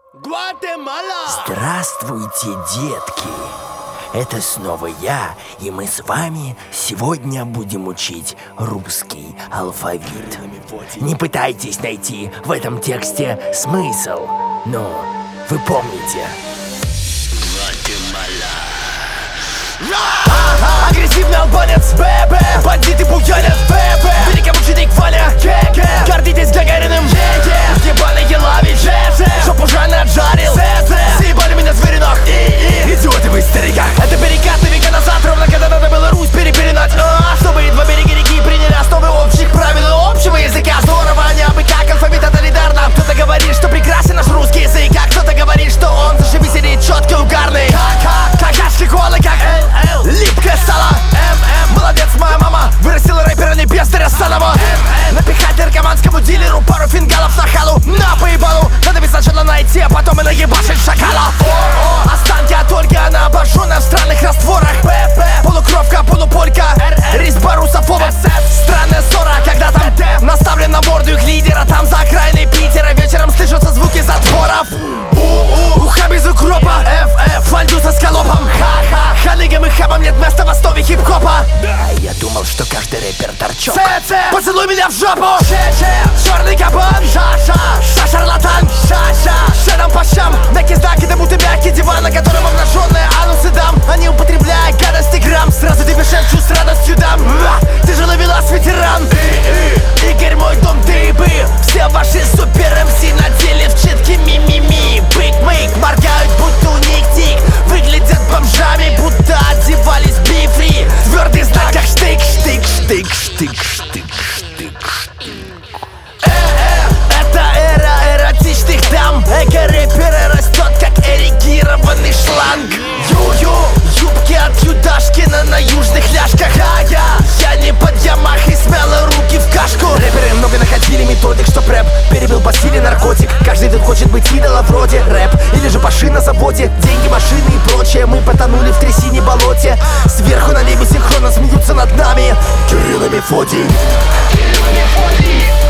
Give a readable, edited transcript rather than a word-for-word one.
Гватемала! Здравствуйте, детки! Это снова я, и мы с вами сегодня будем учить русский алфавит. Не пытайтесь найти в этом тексте смысл, но вы помните. Агрессивный албанец, бандиты буянят, великомученик Ваня, гордитесь Гагариным, ебаный Елавич, жопу Жанна отжарил, съебали меня звери нах, идиоты вы старика. Это перекат на века назад, ровно когда надо было Русь перепеленать, чтобы два берега реки приняли основы общих правил и общего языка. Здорово, не абы как, алфавит тоталитарно. Кто-то говорит, что прекрасен наш русский язык, а кто-то говорит, что он зашибись или четкий, угарный. Какашки колы, как липкое сало. Молодец, моя мама вырастила рэпера не без Рязанова. Напихать наркоманскому дилеру пару фингалов на халу. На поебалу, надо ведь сначала найти, а потом и наебашить шакала. Останки от Ольги, она обожженная в странных растворах. Полукровка, полуполька, резьба русофобов. Странная ссора, когда там наставлен на морду их лидера. Там за окраиной Питера вечером слышатся звуки затворов. Уха без укропа, фальду со скалопом. Халигам и хабам нет места в основе хип-хопа. Я думал, что каждый рэпер торчок. Поцелуй меня в жопу. Черный кабан, шарлатан, шедом по щам. Мягкий знак, это будто мягкий диван, на котором обнаженные анусы дам. Они употребляя гадости грамм, сразу тебе шепчу с радостью дам. Ты же ловелас, ветеран. Игорь, мой дом, ты бы. Все ваши супер МС надели в читки ми-ми-ми. Биг-мейк, моргают, будто у них тик. Выглядят бомжами, будто одевались би-фри. Твердый знак, как штык, штык, штык, штык, штык, штык, штык. Это эра эротичных дам. Эко-рэпера растет, как эрегированный шланг. Юбки от Юдашкина на южных ляжках. Я не под Ямахой, смяла руки в кашку. Рэперы много находили методик, чтоб рэп перебил по силе наркотик. Каждый тут хочет быть идолом вроде рэп или же Паши на заботе. Деньги, машины и прочее. Мы потонули в трясине болоте. Сверху на небе синхронно смеются над нами. Кирилл и Мефодий.